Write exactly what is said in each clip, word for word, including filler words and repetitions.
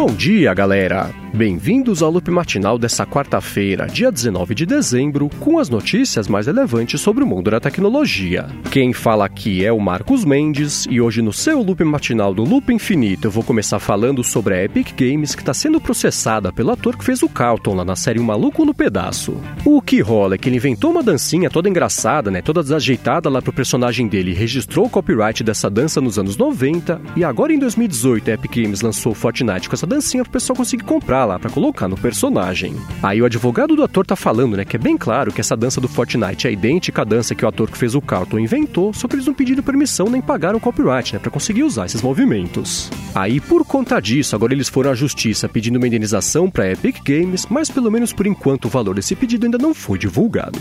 Bom dia, galera! Bem-vindos ao Loop Matinal dessa quarta-feira, dia dezenove de dezembro, com as notícias mais relevantes sobre o mundo da tecnologia. Quem fala aqui é o Marcos Mendes, e hoje no seu Loop Matinal do Loop Infinito eu vou começar falando sobre a Epic Games, que está sendo processada pelo ator que fez o Carlton lá na série O Maluco no Pedaço. O que rola é que ele inventou uma dancinha toda engraçada, né, toda desajeitada lá pro personagem dele, e registrou o copyright dessa dança nos anos noventa, e agora em dois mil e dezoito a Epic Games lançou o Fortnite com essa dancinha pro pessoal conseguir comprar lá pra colocar no personagem. Aí o advogado do ator tá falando, né, que é bem claro que essa dança do Fortnite é idêntica à dança que o ator que fez o Carlton inventou, só que eles não pediram permissão nem pagaram o copyright, né, pra conseguir usar esses movimentos. Aí, por conta disso, agora eles foram à justiça pedindo uma indenização pra Epic Games, mas pelo menos por enquanto o valor desse pedido ainda não foi divulgado.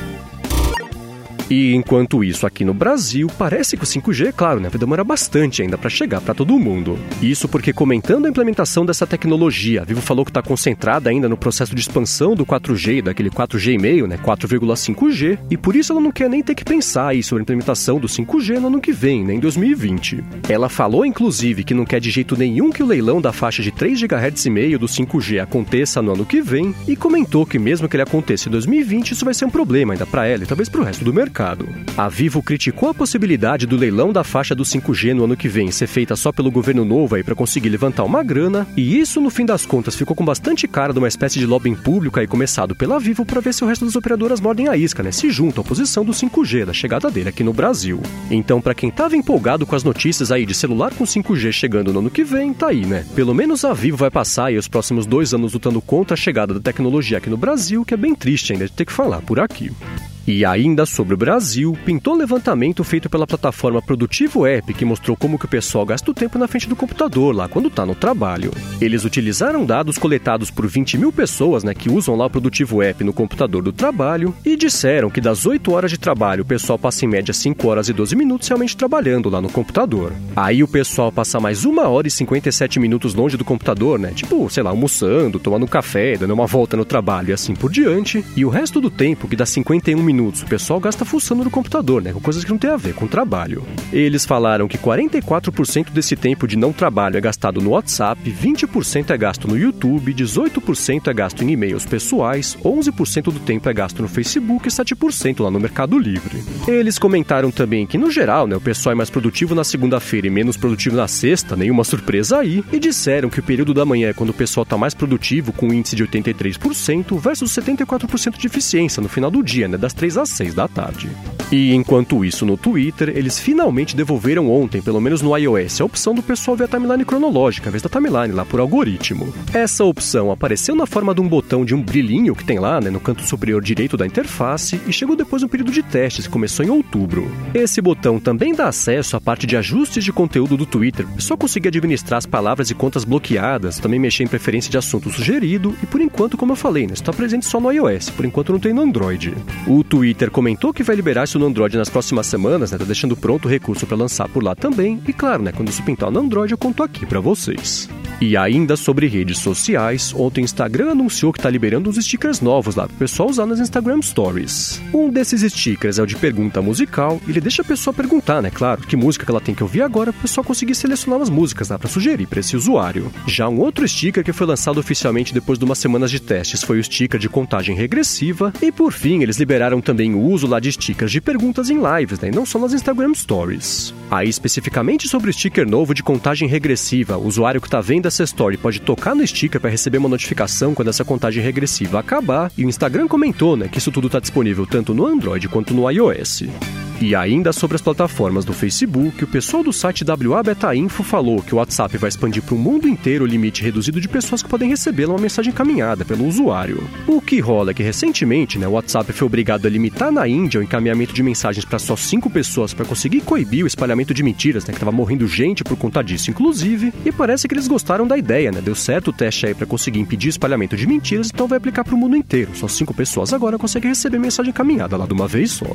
E enquanto isso, aqui no Brasil, parece que o cinco G, claro, né, vai demorar bastante ainda para chegar para todo mundo. Isso porque, comentando a implementação dessa tecnologia, a Vivo falou que está concentrada ainda no processo de expansão do quatro G, daquele quatro G e meio, né, quatro vírgula cinco G, e por isso ela não quer nem ter que pensar aí sobre a implementação do cinco G no ano que vem, né, em dois mil e vinte. Ela falou, inclusive, que não quer de jeito nenhum que o leilão da faixa de três gigahertz e meio do cinco G aconteça no ano que vem, e comentou que mesmo que ele aconteça em dois mil e vinte, isso vai ser um problema ainda para ela e talvez para o resto do mercado. A Vivo criticou a possibilidade do leilão da faixa do cinco G no ano que vem ser feita só pelo governo novo aí para conseguir levantar uma grana, e isso no fim das contas ficou com bastante cara de uma espécie de lobbying público aí começado pela Vivo para ver se o resto das operadoras mordem a isca, né, se juntam à posição do cinco G, da chegada dele aqui no Brasil. Então, para quem tava empolgado com as notícias aí de celular com cinco G chegando no ano que vem, tá aí, né? Pelo menos a Vivo vai passar aí os próximos dois anos lutando contra a chegada da tecnologia aqui no Brasil, que é bem triste ainda de ter que falar por aqui. E ainda sobre o Brasil, pintou um levantamento feito pela plataforma Produtivo App, que mostrou como que o pessoal gasta o tempo na frente do computador lá quando tá no trabalho. Eles utilizaram dados coletados por vinte mil pessoas, né, que usam lá o Produtivo App no computador do trabalho, e disseram que das oito horas de trabalho o pessoal passa em média cinco horas e doze minutos realmente trabalhando lá no computador. Aí o pessoal passa mais uma hora e cinquenta e sete minutos longe do computador, né, tipo, sei lá, almoçando, tomando um café, dando uma volta no trabalho e assim por diante, e o resto do tempo, que dá cinquenta e um minutos, o pessoal gasta fuçando no computador, né, com coisas que não tem a ver com o trabalho. Eles falaram que quarenta e quatro por cento desse tempo de não trabalho é gastado no WhatsApp, vinte por cento é gasto no YouTube, dezoito por cento é gasto em e-mails pessoais, onze por cento do tempo é gasto no Facebook e sete por cento lá no Mercado Livre. Eles comentaram também que, no geral, né, o pessoal é mais produtivo na segunda-feira e menos produtivo na sexta, nenhuma surpresa aí, e disseram que o período da manhã é quando o pessoal está mais produtivo, com um índice de oitenta e três por cento, versus setenta e quatro por cento de eficiência no final do dia, né, das três às seis da tarde. E enquanto isso, no Twitter, eles finalmente devolveram ontem, pelo menos no iOS, a opção do pessoal ver a timeline cronológica, a vez da timeline lá por algoritmo. Essa opção apareceu na forma de um botão de um brilhinho que tem lá, né, no canto superior direito da interface, e chegou depois de um período de testes que começou em outubro. Esse botão também dá acesso à parte de ajustes de conteúdo do Twitter, só conseguir administrar as palavras e contas bloqueadas, também mexer em preferência de assunto sugerido, e por enquanto, como eu falei, né, está presente só no iOS, por enquanto não tem no Android. O Twitter comentou que vai liberar isso no Android nas próximas semanas, né, tá deixando pronto o recurso para lançar por lá também, e claro, né, quando isso pintar no Android eu conto aqui para vocês. E ainda sobre redes sociais, ontem o Instagram anunciou que está liberando uns stickers novos lá para o pessoal usar nas Instagram Stories. Um desses stickers é o de pergunta musical, e ele deixa a pessoa perguntar, né, claro, que música que ela tem que ouvir agora para o pessoal conseguir selecionar as músicas lá para sugerir para esse usuário. Já um outro sticker que foi lançado oficialmente depois de umas semanas de testes foi o sticker de contagem regressiva, e por fim eles liberaram também o uso lá de stickers de perguntas em lives, né, e não só nas Instagram Stories. Aí especificamente sobre o sticker novo de contagem regressiva, o usuário que está vendo essa story pode tocar no sticker para receber uma notificação quando essa contagem regressiva acabar, e o Instagram comentou, né, que isso tudo está disponível tanto no Android quanto no iOS. E ainda sobre as plataformas do Facebook, o pessoal do site W A Beta Info falou que o WhatsApp vai expandir para o mundo inteiro o limite reduzido de pessoas que podem receber uma mensagem encaminhada pelo usuário. O que rola é que recentemente, né, o WhatsApp foi obrigado a limitar na Índia o encaminhamento de mensagens para só cinco pessoas para conseguir coibir o espalhamento de mentiras, né, que estava morrendo gente por conta disso, inclusive, e parece que eles gostaram da ideia, né, deu certo o teste aí para conseguir impedir o espalhamento de mentiras, então vai aplicar para o mundo inteiro. Só cinco pessoas agora conseguem receber mensagem encaminhada lá de uma vez só.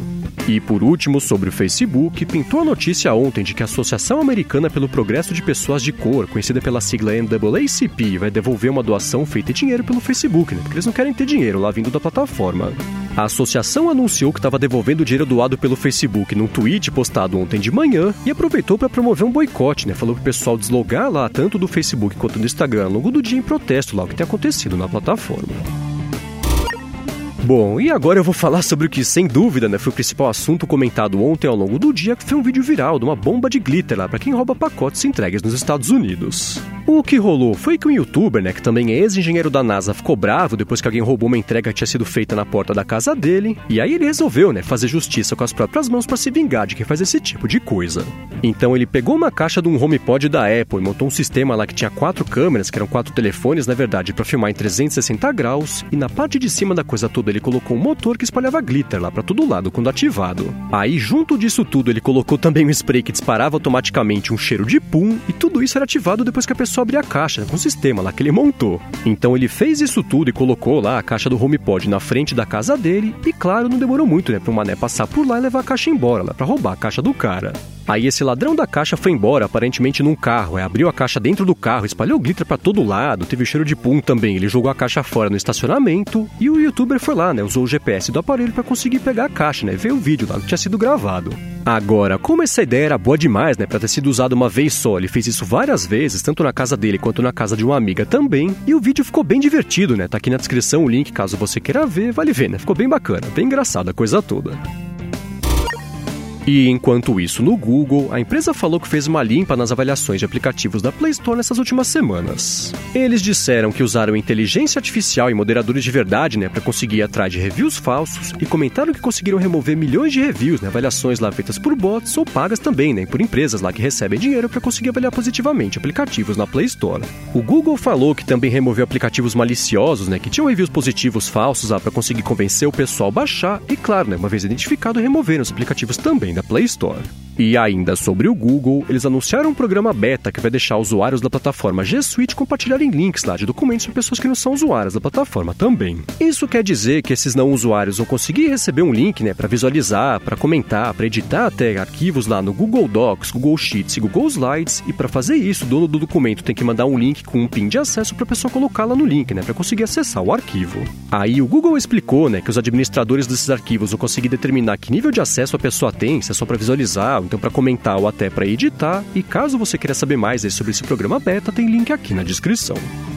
E por último, sobre o Facebook, pintou a notícia ontem de que a Associação Americana pelo Progresso de Pessoas de Cor, conhecida pela sigla N double A C P, vai devolver uma doação feita em dinheiro pelo Facebook, né? Porque eles não querem ter dinheiro lá vindo da plataforma. A associação anunciou que estava devolvendo o dinheiro doado pelo Facebook num tweet postado ontem de manhã e aproveitou para promover um boicote, né? Falou pro pessoal deslogar lá tanto do Facebook quanto do Instagram ao longo do dia em protesto lá o que tem acontecido na plataforma. Bom, e agora eu vou falar sobre o que, sem dúvida, né, foi o principal assunto comentado ontem ao longo do dia, que foi um vídeo viral de uma bomba de glitter lá para quem rouba pacotes entregues nos Estados Unidos. O que rolou foi que um youtuber, né, que também é ex-engenheiro da NASA, ficou bravo depois que alguém roubou uma entrega que tinha sido feita na porta da casa dele, e aí ele resolveu, né, fazer justiça com as próprias mãos para se vingar de quem faz esse tipo de coisa. Então ele pegou uma caixa de um HomePod da Apple e montou um sistema lá que tinha quatro câmeras, que eram quatro telefones, na verdade, para filmar em trezentos e sessenta graus, e na parte de cima da coisa toda ele colocou um motor que espalhava glitter lá para todo lado quando ativado. Aí, junto disso tudo, ele colocou também um spray que disparava automaticamente um cheiro de pum, e tudo isso era ativado depois que a pessoa abria a caixa, com o sistema lá que ele montou. Então ele fez isso tudo e colocou lá a caixa do HomePod na frente da casa dele, e claro, não demorou muito, né, para o mané passar por lá e levar a caixa embora, lá para roubar a caixa do cara. Aí esse ladrão da caixa foi embora, aparentemente num carro, é, abriu a caixa dentro do carro, espalhou glitter pra todo lado, teve cheiro de pum também, ele jogou a caixa fora no estacionamento, e o youtuber foi lá, né, usou o G P S do aparelho pra conseguir pegar a caixa, né, ver o vídeo lá que tinha sido gravado. Agora, como essa ideia era boa demais, né, pra ter sido usada uma vez só, ele fez isso várias vezes, tanto na casa dele quanto na casa de uma amiga também, e o vídeo ficou bem divertido, né, tá aqui na descrição o link caso você queira ver, vale ver, né, ficou bem bacana, bem engraçada a coisa toda. E enquanto isso, no Google, a empresa falou que fez uma limpa nas avaliações de aplicativos da Play Store nessas últimas semanas. Eles disseram que usaram inteligência artificial e moderadores de verdade, né, para conseguir ir atrás de reviews falsos, e comentaram que conseguiram remover milhões de reviews, né, avaliações lá feitas por bots ou pagas também, né, por empresas lá que recebem dinheiro para conseguir avaliar positivamente aplicativos na Play Store. O Google falou que também removeu aplicativos maliciosos, né, que tinham reviews positivos falsos lá para conseguir convencer o pessoal a baixar, e claro, né, uma vez identificado, removeram os aplicativos também da Play Store. E ainda sobre o Google, eles anunciaram um programa beta que vai deixar usuários da plataforma G Suite compartilharem links lá de documentos para pessoas que não são usuárias da plataforma também. Isso quer dizer que esses não usuários vão conseguir receber um link, né, para visualizar, para comentar, para editar até arquivos lá no Google Docs, Google Sheets e Google Slides, e para fazer isso, o dono do documento tem que mandar um link com um pin de acesso para a pessoa colocar lá no link, né, para conseguir acessar o arquivo. Aí o Google explicou, né, que os administradores desses arquivos vão conseguir determinar que nível de acesso a pessoa tem, se é só para visualizar, então para comentar ou até para editar, e caso você queira saber mais sobre esse programa beta, tem link aqui na descrição.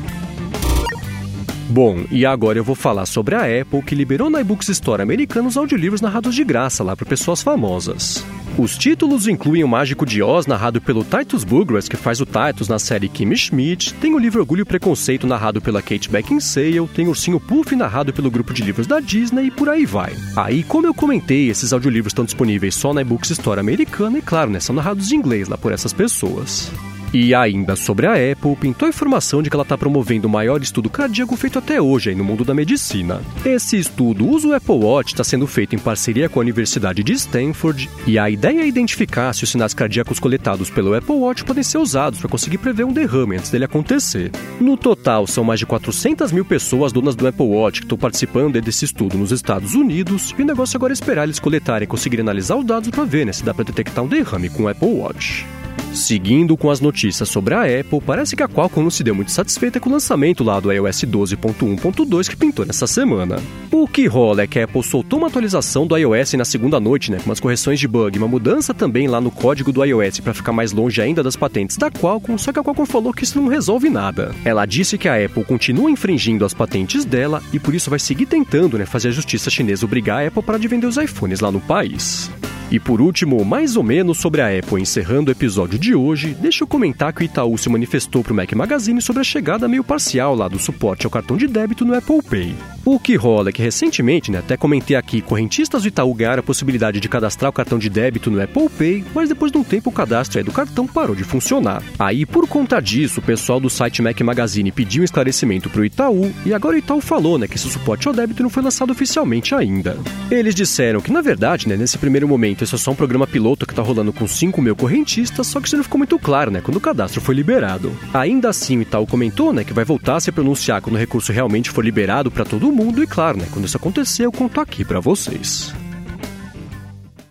Bom, e agora eu vou falar sobre a Apple, que liberou na iBooks Store americana os audiolivros narrados de graça lá para pessoas famosas. Os títulos incluem o Mágico de Oz, narrado pelo Titus Burgess, que faz o Titus na série Kimmy Schmidt, tem o livro Orgulho e Preconceito, narrado pela Kate Beckinsale, tem Ursinho Puff, narrado pelo grupo de livros da Disney, e por aí vai. Aí, como eu comentei, esses audiolivros estão disponíveis só na iBooks Store americana, e claro, né, são narrados em inglês lá por essas pessoas. E ainda sobre a Apple, pintou a informação de que ela está promovendo o maior estudo cardíaco feito até hoje aí no mundo da medicina. Esse estudo usa o Apple Watch, está sendo feito em parceria com a Universidade de Stanford, e a ideia é identificar se os sinais cardíacos coletados pelo Apple Watch podem ser usados para conseguir prever um derrame antes dele acontecer. No total, são mais de quatrocentas mil pessoas donas do Apple Watch que estão participando desse estudo nos Estados Unidos, e o negócio agora é esperar eles coletarem e conseguirem analisar os dados para ver, né, se dá para detectar um derrame com o Apple Watch. Seguindo com as notícias sobre a Apple, parece que a Qualcomm não se deu muito satisfeita com o lançamento lá do iOS doze ponto um ponto dois que pintou nessa semana. O que rola é que a Apple soltou uma atualização do iOS na segunda noite, né, com umas correções de bug, uma mudança também lá no código do iOS para ficar mais longe ainda das patentes da Qualcomm, só que a Qualcomm falou que isso não resolve nada. Ela disse que a Apple continua infringindo as patentes dela e por isso vai seguir tentando, né, fazer a justiça chinesa obrigar a Apple para de vender os iPhones lá no país. E por último, mais ou menos sobre a Apple, encerrando o episódio de hoje, deixa eu comentar que o Itaú se manifestou para o Mac Magazine sobre a chegada meio parcial lá do suporte ao cartão de débito no Apple Pay. O que rola é que recentemente, né, até comentei aqui, correntistas do Itaú ganharam a possibilidade de cadastrar o cartão de débito no Apple Pay, mas depois de um tempo o cadastro aí do cartão parou de funcionar. Aí, por conta disso, o pessoal do site Mac Magazine pediu um esclarecimento para o Itaú, e agora o Itaú falou, né, que esse suporte ao débito não foi lançado oficialmente ainda. Eles disseram que, na verdade, né, nesse primeiro momento, esse é só um programa piloto que tá rolando com cinco mil correntistas, só que isso não ficou muito claro, né, quando o cadastro foi liberado. Ainda assim, o Itaú comentou, né, que vai voltar a se pronunciar quando o recurso realmente for liberado para todo mundo, e claro, né, quando isso acontecer, eu conto aqui para vocês.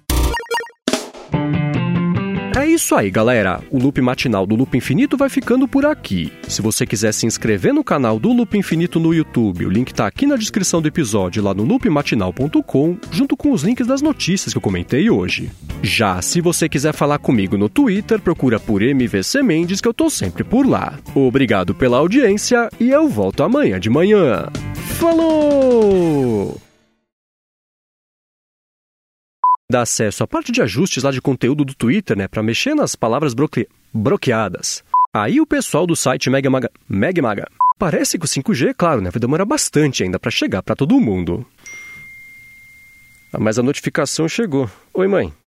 É isso aí, galera. O Loop Matinal do Loop Infinito vai ficando por aqui. Se você quiser se inscrever no canal do Loop Infinito no YouTube, o link tá aqui na descrição do episódio, lá no loop matinal ponto com, junto com os links das notícias que eu comentei hoje. Já se você quiser falar comigo no Twitter, procura por M V C Mendes, que eu tô sempre por lá. Obrigado pela audiência e eu volto amanhã de manhã. Falou! Dá acesso à parte de ajustes lá de conteúdo do Twitter, né, para mexer nas palavras broque... bloqueadas. Aí o pessoal do site Megamaga... Megamaga. Parece que o cinco G, claro, né, vai demorar bastante ainda para chegar para todo mundo. Ah, mas a notificação chegou. Oi, mãe.